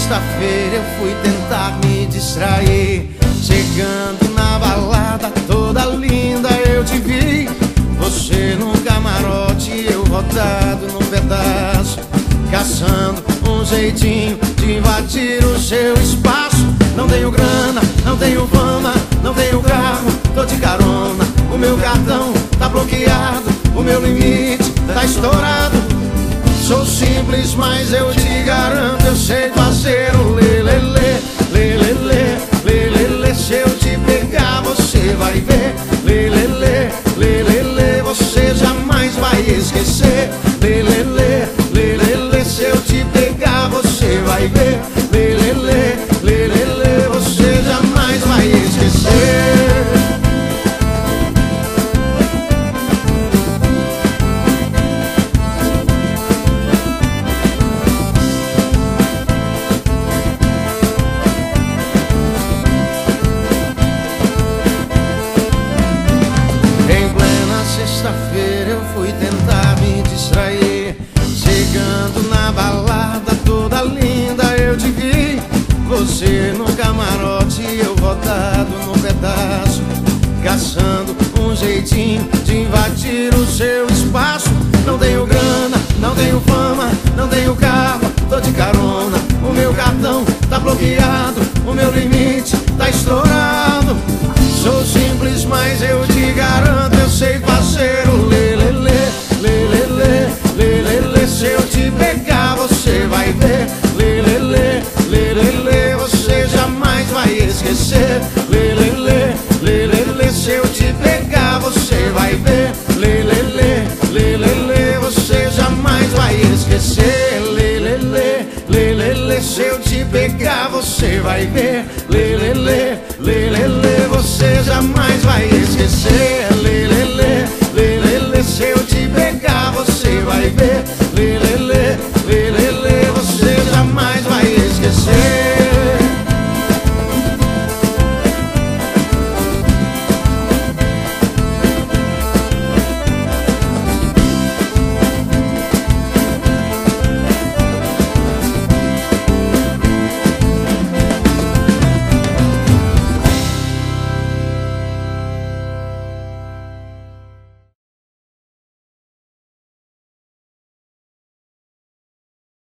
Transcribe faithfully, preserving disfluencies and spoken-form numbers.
sexta-feira eu fui tentar me distrair. Chegando na balada toda linda eu te vi. Você no camarote, eu rodado num pedaço, caçando um jeitinho de invadir o seu espaço. Não tenho grana, não tenho fama, não tenho carro, tô de carona. O meu cartão tá bloqueado, o meu limite tá estourado. Sou simples, mas eu te garanto, eu sei fazer o lelele, lelele, lelele. Se eu te pegar, você vai ver, lelele, lelele. Você jamais vai esquecer, lelele, lelele. Se eu te pegar, você vai ver, lelele, lelele. Você jamais vai esquecer. Sexta-feira eu fui tentar me distrair. Chegando na balada toda linda eu te vi. Você no camarote, eu rodado num pedaço, caçando um jeitinho de invadir o seu espaço. Não tenho grana, não tenho fama, não tenho carro, tô de carona. O meu cartão tá bloqueado, o meu limite tá estourado. Sou simples, mas eu te garanto, eu sei fazer o lelele, lelele, lelele. Se eu te pegar, você vai ver, lelele, lelele. Você jamais vai esquecer, lelele, lelele. Se eu te pegar, você vai ver, lelele, lelele. Você jamais vai esquecer, lelele, lelele. Se eu te pegar, você vai ver, lelele, lelele. Você jamais vai esquecer, lelele, lelele. Se eu te pegar, você vai ver, lelele, lelele. Você jamais vai esquecer.